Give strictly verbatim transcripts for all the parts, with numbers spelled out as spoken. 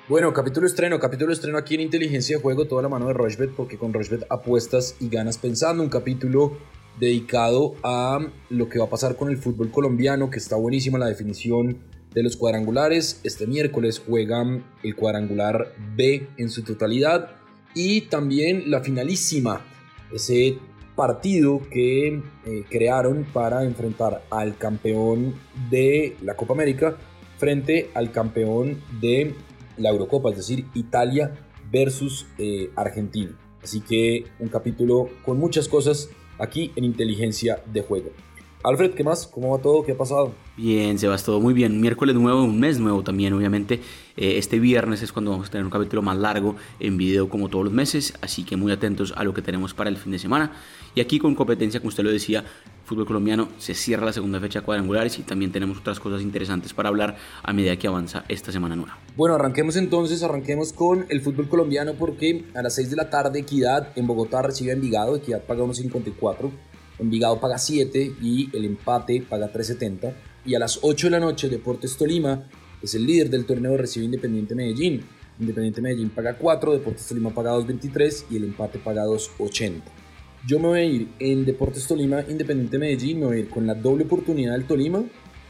Bueno, capítulo estreno, capítulo estreno aquí en Inteligencia de Juego, toda la mano de Rochbet, porque con Rochbet apuestas y ganas pensando. Un capítulo dedicado a lo que va a pasar con el fútbol colombiano, que está buenísima la definición de los cuadrangulares. Este miércoles juegan el cuadrangular B en su totalidad y también la finalísima, ese partido que eh, crearon para enfrentar al campeón de la Copa América frente al campeón de la Eurocopa, es decir, Italia versus eh, Argentina. Así que un capítulo con muchas cosas aquí en Inteligencia de Juego. Alfred, ¿qué más? ¿Cómo va todo? ¿Qué ha pasado? Bien, Sebas, todo muy bien. Un miércoles nuevo, un mes nuevo también, obviamente. Eh, este viernes es cuando vamos a tener un capítulo más largo en video como todos los meses, así que muy atentos a lo que tenemos para el fin de semana. Y aquí con competencia, como usted lo decía, fútbol colombiano, se cierra la segunda fecha de cuadrangulares y también tenemos otras cosas interesantes para hablar a medida que avanza esta semana nueva. Bueno, arranquemos entonces, arranquemos con el fútbol colombiano porque a las seis de la tarde Equidad en Bogotá recibe a Envigado. Equidad paga uno cincuenta y cuatro, Envigado paga siete y el empate paga tres setenta. Y a las ocho de la noche Deportes Tolima es el líder del torneo, recibe Independiente Medellín. Independiente Medellín paga cuatro, Deportes Tolima paga dos veintitrés y el empate paga dos ochenta. Yo me voy a ir en Deportes Tolima, Independiente Medellín, me voy a ir con la doble oportunidad del Tolima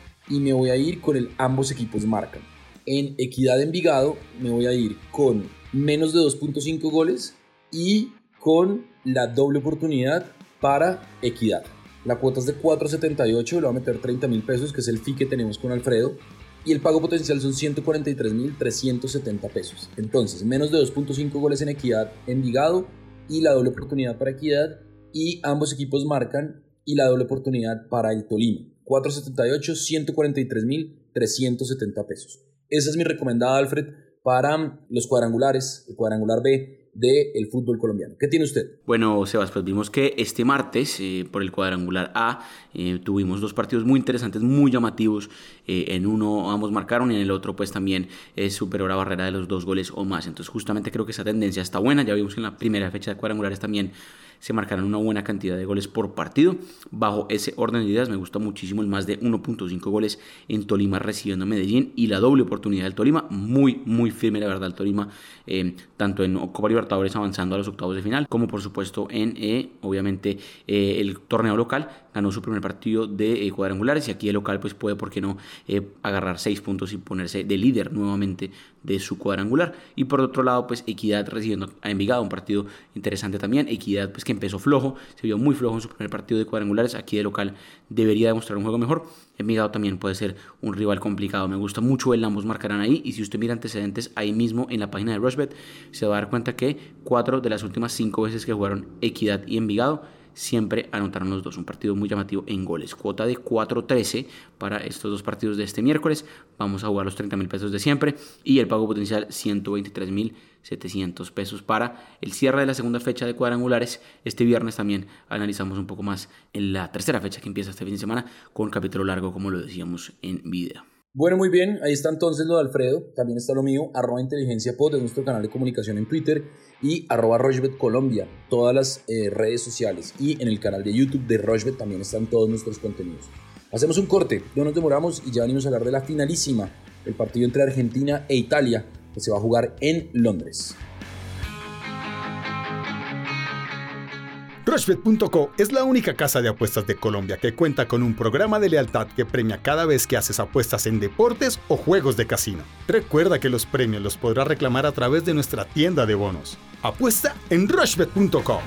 y me voy a ir con el ambos equipos marcan. En Equidad Envigado me voy a ir con menos de dos punto cinco goles y con la doble oportunidad para Equidad. La cuota es de cuatro setenta y ocho, le voy a meter treinta mil pesos, que es el fee que tenemos con Alfredo, y el pago potencial son ciento cuarenta y tres mil trescientos setenta pesos. Entonces, menos de dos punto cinco goles en Equidad Envigado y la doble oportunidad para Equidad, y ambos equipos marcan y la doble oportunidad para el Tolima. cuatro setenta y ocho, ciento cuarenta y tres mil trescientos setenta pesos. Esa es mi recomendada, Alfred, para los cuadrangulares, el cuadrangular B del fútbol colombiano. ¿Qué tiene usted? Bueno, Sebas, pues vimos que este martes, eh, por el cuadrangular A, eh, tuvimos dos partidos muy interesantes, muy llamativos. Eh, en uno ambos marcaron y en el otro pues también eh, superó la barrera de los dos goles o más. Entonces justamente creo que esa tendencia está buena. Ya vimos que en la primera fecha de cuadrangulares también se marcaron una buena cantidad de goles por partido. Bajo ese orden de ideas me gusta muchísimo el más de uno punto cinco goles en Tolima recibiendo a Medellín y la doble oportunidad del Tolima, muy muy firme la verdad el Tolima, eh, tanto en Copa Libertadores avanzando a los octavos de final como por supuesto en eh, obviamente eh, el torneo local. Ganó su primer partido de eh, cuadrangulares y aquí el local pues puede, por qué no, eh, agarrar seis puntos y ponerse de líder nuevamente de su cuadrangular. Y por otro lado pues Equidad recibiendo a Envigado, un partido interesante también. Equidad pues que empezó flojo, se vio muy flojo en su primer partido de cuadrangulares, aquí de local debería demostrar un juego mejor. Envigado también puede ser un rival complicado, me gusta mucho el ambos marcarán ahí, y si usted mira antecedentes ahí mismo en la página de Rochbet se va a dar cuenta que cuatro de las últimas cinco veces que jugaron Equidad y Envigado siempre anotaron los dos, un partido muy llamativo en goles. Cuota de cuatro trece para estos dos partidos de este miércoles. Vamos a jugar los treinta mil pesos de siempre y el pago potencial ciento veintitrés mil setecientos pesos para el cierre de la segunda fecha de cuadrangulares. Este viernes también analizamos un poco más en la tercera fecha que empieza este fin de semana con capítulo largo, como lo decíamos en video. Bueno, muy bien, ahí está entonces lo de Alfredo, también está lo mío, arroba inteligenciapod, es nuestro canal de comunicación en Twitter, y arroba Rochbet Colombia, todas las eh, redes sociales, y en el canal de YouTube de Rochbet también están todos nuestros contenidos. Hacemos un corte, no nos demoramos y ya venimos a hablar de la finalísima, el partido entre Argentina e Italia, que se va a jugar en Londres. Rochbet punto co es la única casa de apuestas de Colombia que cuenta con un programa de lealtad que premia cada vez que haces apuestas en deportes o juegos de casino. Recuerda que los premios los podrás reclamar a través de nuestra tienda de bonos. Apuesta en Rochbet punto co.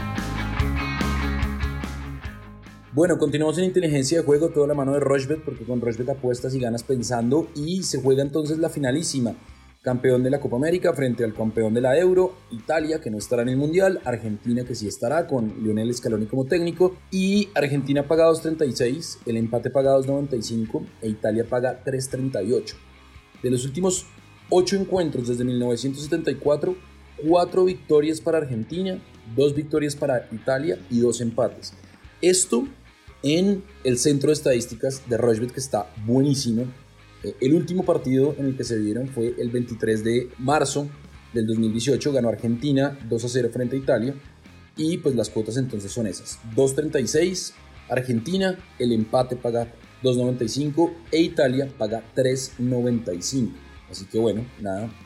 Bueno, continuamos en Inteligencia de Juego, toda la mano de Rochbet, porque con Rochbet apuestas y ganas pensando, y se juega entonces la finalísima. Campeón de la Copa América frente al campeón de la Euro, Italia, que no estará en el Mundial, Argentina, que sí estará con Lionel Scaloni como técnico, y Argentina paga dos treinta y seis, el empate paga dos noventa y cinco e Italia paga tres treinta y ocho. De los últimos ocho encuentros desde mil novecientos setenta y cuatro, cuatro victorias para Argentina, dos victorias para Italia y dos empates. Esto en el centro de estadísticas de Rochbet, que está buenísimo. El último partido en el que se vieron fue el veintitrés de marzo del dos mil dieciocho, ganó Argentina dos a cero frente a Italia, y pues las cuotas entonces son esas: dos treinta y seis Argentina, el empate paga dos noventa y cinco e Italia paga tres noventa y cinco. Así que bueno, nada,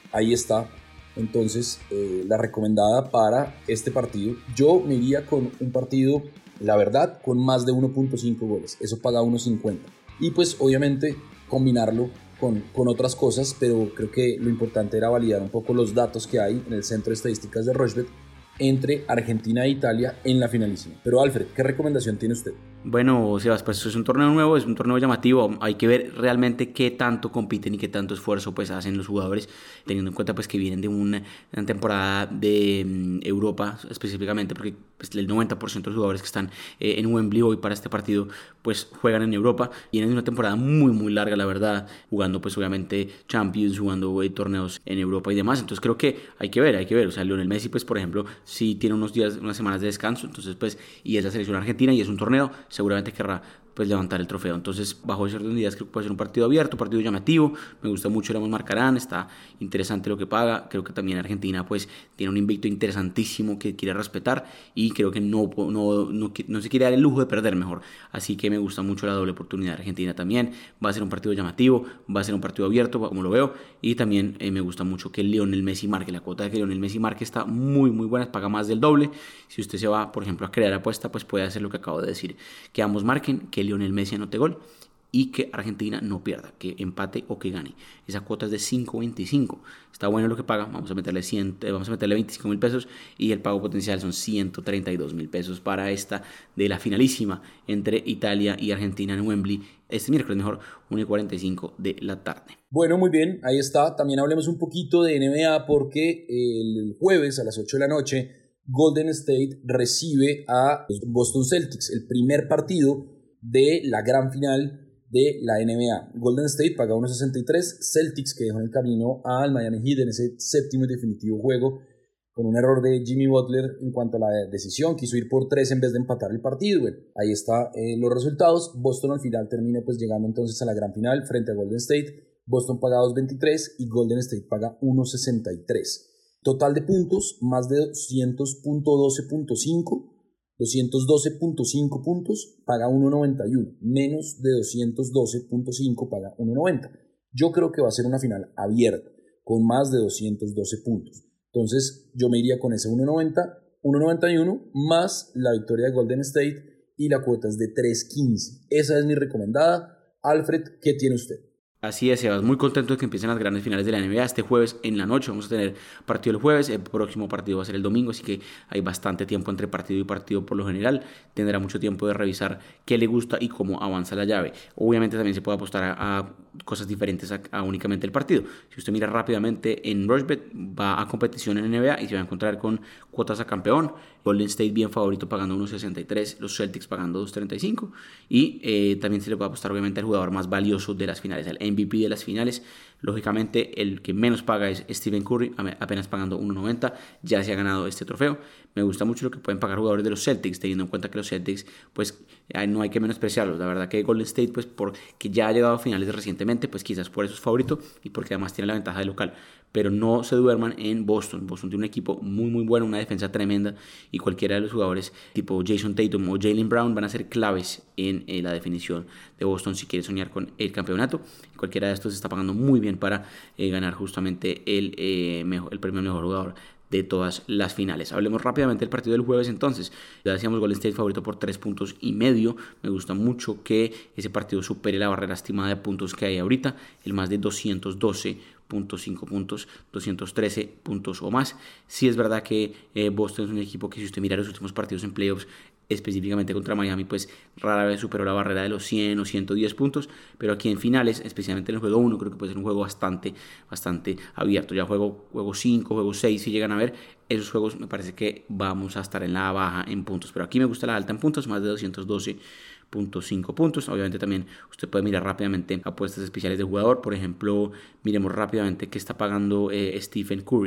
Ahí está. Entonces, eh, la recomendada para este partido. Yo me iría con un partido, la verdad, con más de uno punto cinco goles. Eso paga uno cincuenta. Y pues, obviamente, combinarlo con, con otras cosas, pero creo que lo importante era validar un poco los datos que hay en el Centro de Estadísticas de Rochebet entre Argentina e Italia en la finalísima. Pero Alfred, ¿qué recomendación tiene usted? Bueno, Sebas, pues es un torneo nuevo, es un torneo llamativo, hay que ver realmente qué tanto compiten y qué tanto esfuerzo pues hacen los jugadores, teniendo en cuenta pues que vienen de una, una temporada de um, Europa específicamente, porque pues, el noventa por ciento de los jugadores que están eh, en Wembley hoy para este partido pues juegan en Europa, vienen de una temporada muy muy larga la verdad, jugando pues obviamente Champions, jugando eh, torneos en Europa y demás, entonces creo que hay que ver, hay que ver, o sea, Lionel Messi pues por ejemplo, si tiene unos días, unas semanas de descanso, entonces pues, y es la selección argentina y es un torneo, seguramente querrá pues levantar el trofeo. Entonces, bajo ciertas medidas creo que puede ser un partido abierto, un partido llamativo. Me gusta mucho el Amos Marcarán, está interesante lo que paga. Creo que también Argentina pues tiene un invicto interesantísimo que quiere respetar y creo que no, no, no, no se quiere dar el lujo de perder mejor. Así que me gusta mucho la doble oportunidad de Argentina también. Va a ser un partido llamativo, va a ser un partido abierto, como lo veo. Y también eh, me gusta mucho que Lionel Messi marque. La cuota de que Lionel Messi marque está muy, muy buena, paga más del doble. Si usted se va, por ejemplo, a crear apuesta, pues puede hacer lo que acabo de decir. Que ambos marquen, que Lionel Messi anote gol y que Argentina no pierda, que empate o que gane. Esa cuota es de cinco veinticinco. Está bueno lo que paga. Vamos a meterle cien, vamos a meterle veinticinco mil pesos y el pago potencial son ciento treinta y dos mil pesos para esta de la finalísima entre Italia y Argentina en Wembley este miércoles, mejor una y cuarenta y cinco de la tarde. Bueno, muy bien, ahí está. También hablemos un poquito de N B A porque el jueves a las ocho de la noche Golden State recibe a los Boston Celtics, el primer partido de la gran final de la N B A. Golden State paga uno sesenta y tres, Celtics que dejó en el camino al Miami Heat en ese séptimo y definitivo juego con un error de Jimmy Butler en cuanto a la decisión, quiso ir por tres en vez de empatar el partido. Bueno, ahí están eh, los resultados. Boston al final termina pues llegando entonces a la gran final frente a Golden State. Boston paga dos veintitrés y Golden State paga uno sesenta y tres. Total de puntos, más de doscientos doce punto cinco. doscientos doce punto cinco puntos, paga uno noventa y uno. Menos de doscientos doce punto cinco, paga uno noventa. Yo creo que va a ser una final abierta, con más de doscientos doce puntos. Entonces, yo me iría con ese uno noventa, uno noventa y uno, más la victoria de Golden State, y la cuota es de tres quince. Esa es mi recomendada. Alfred, ¿qué tiene usted? Así es, Sebas, muy contento de que empiecen las grandes finales de la N B A. Este jueves en la noche vamos a tener partido el jueves, el próximo partido va a ser el domingo, así que hay bastante tiempo entre partido y partido por lo general. Tendrá mucho tiempo de revisar qué le gusta y cómo avanza la llave. Obviamente también se puede apostar a, a cosas diferentes a, a únicamente el partido. Si usted mira rápidamente en Rochebet, va a competición en N B A y se va a encontrar con cuotas a campeón. Golden State bien favorito pagando uno sesenta y tres, los Celtics pagando dos treinta y cinco y eh, también se le puede apostar obviamente al jugador más valioso de las finales, el M V P de las finales. Lógicamente el que menos paga es Stephen Curry, apenas pagando uno noventa, ya se ha ganado este trofeo. Me gusta mucho lo que pueden pagar jugadores de los Celtics, teniendo en cuenta que los Celtics pues no hay que menospreciarlos. La verdad que Golden State pues porque ya ha llegado a finales recientemente, pues quizás por eso es favorito y porque además tiene la ventaja de local. Pero no se duerman en Boston. Boston tiene un equipo muy muy bueno, una defensa tremenda y cualquiera de los jugadores tipo Jason Tatum o Jaylen Brown van a ser claves en eh, la definición de Boston si quiere soñar con el campeonato. Cualquiera de estos está pagando muy bien para eh, ganar justamente el, eh, mejor, el premio mejor jugador de todas las finales. Hablemos rápidamente del partido del jueves entonces. Ya decíamos Golden State favorito por tres puntos y medio. Me gusta mucho que ese partido supere la barrera estimada de puntos que hay ahorita, el más de doscientos doce punto cinco puntos, doscientos trece puntos o más. Sí es verdad que eh, Boston es un equipo que si usted mira los últimos partidos en playoffs, específicamente contra Miami, pues rara vez superó la barrera de los cien o ciento diez puntos, pero aquí en finales, especialmente en el juego uno, creo que puede ser un juego bastante, bastante abierto. Ya juego, juego cinco, juego seis, si llegan a ver, esos juegos me parece que vamos a estar en la baja en puntos, pero aquí me gusta la alta en puntos, más de doscientos doce punto cinco puntos. Obviamente también usted puede mirar rápidamente apuestas especiales de jugador. Por ejemplo, miremos rápidamente qué está pagando eh, Stephen Curry.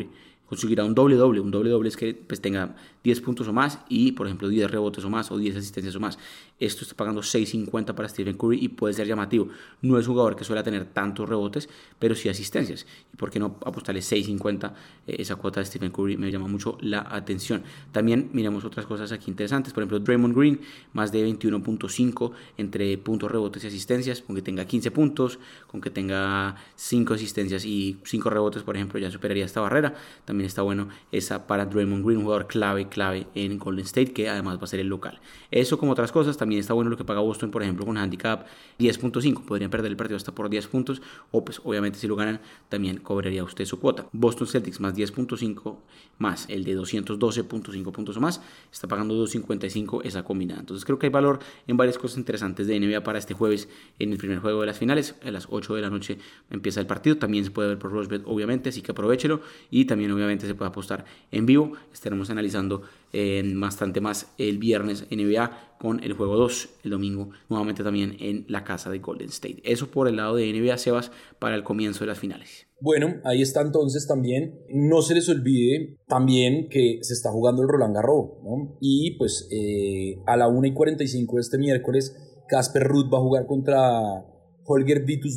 conseguirá un doble doble. Un doble doble es que pues, tenga diez puntos o más y, por ejemplo, diez rebotes o más o diez asistencias o más. Esto está pagando seis cincuenta para Stephen Curry y puede ser llamativo. No es un jugador que suele tener tantos rebotes, pero sí asistencias. ¿Y por qué no apostarle seis cincuenta? Eh, esa cuota de Stephen Curry me llama mucho la atención. También miremos otras cosas aquí interesantes. Por ejemplo, Draymond Green, más de veintiuno punto cinco entre puntos, rebotes y asistencias. Con que tenga quince puntos, con que tenga cinco asistencias y cinco rebotes, por ejemplo, ya superaría esta barrera. También está bueno esa para Draymond Green, un jugador clave, clave en Golden State, que además va a ser el local. Eso como otras cosas, también está bueno lo que paga Boston, por ejemplo, con handicap diez punto cinco. Podrían perder el partido hasta por diez puntos, o pues obviamente si lo ganan, también cobraría usted su cuota. Boston Celtics más diez punto cinco, más el de doscientos doce punto cinco puntos o más, está pagando dos cincuenta y cinco esa combinada. Entonces creo que hay valor en varias cosas interesantes de N B A para este jueves en el primer juego de las finales. A las ocho de la noche empieza el partido, también se puede ver por RoseBet obviamente, así que aprovechelo, y también obviamente se puede apostar en vivo. Estaremos analizando eh, bastante más el viernes N B A con el juego dos, el domingo nuevamente también en la casa de Golden State. Eso por el lado de N B A, Sebas, para el comienzo de las finales. Bueno, ahí está entonces también. No se les olvide también que se está jugando el Roland Garros, ¿no? Y pues eh, a la una y cuarenta y cinco de este miércoles, Casper Ruud va a jugar contra Holger Vitus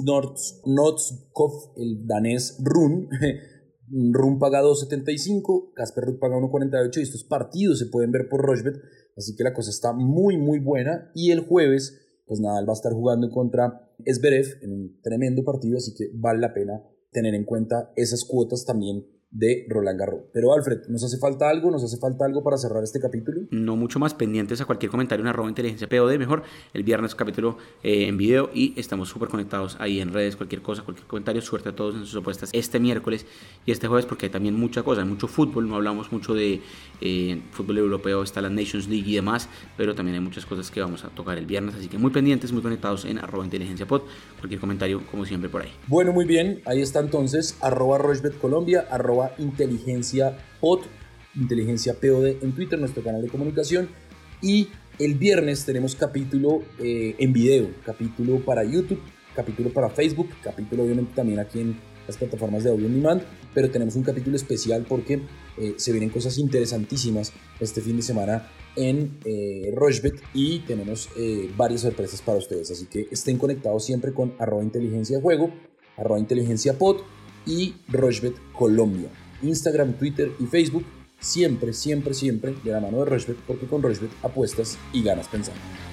Notskov, el danés Rune. Rune paga dos setenta y cinco, Casper Ruud paga uno cuarenta y ocho, y estos partidos se pueden ver por RoseBet, así que la cosa está muy muy buena. Y el jueves, pues Nadal va a estar jugando contra Zverev en un tremendo partido, así que vale la pena tener en cuenta esas cuotas también de Roland Garros. Pero Alfred, ¿nos hace falta algo? ¿Nos hace falta algo para cerrar este capítulo? No mucho más, pendientes a cualquier comentario en arroba inteligencia P O D, mejor el viernes capítulo eh, en video, y estamos súper conectados ahí en redes, cualquier cosa, cualquier comentario. Suerte a todos en sus apuestas este miércoles y este jueves, porque hay también mucha cosa, hay mucho fútbol. No hablamos mucho de eh, fútbol europeo, está la Nations League y demás, pero también hay muchas cosas que vamos a tocar el viernes, así que muy pendientes, muy conectados en arroba inteligencia pod, cualquier comentario como siempre por ahí. Bueno, muy bien, ahí está entonces arroba RoseBet Colombia, arroba inteligencia pod, inteligencia P O D en Twitter, nuestro canal de comunicación. Y el viernes tenemos capítulo eh, en video, capítulo para YouTube, capítulo para Facebook, capítulo obviamente también aquí en las plataformas de audio on demand, pero tenemos un capítulo especial porque eh, se vienen cosas interesantísimas este fin de semana en eh, RoseBet, y tenemos eh, varias sorpresas para ustedes, así que estén conectados siempre con arroba inteligencia juego, arroba inteligencia pod y RoseBet Colombia, Instagram, Twitter y Facebook, siempre, siempre, siempre de la mano de RoseBet, porque con RoseBet apuestas y ganas pensando.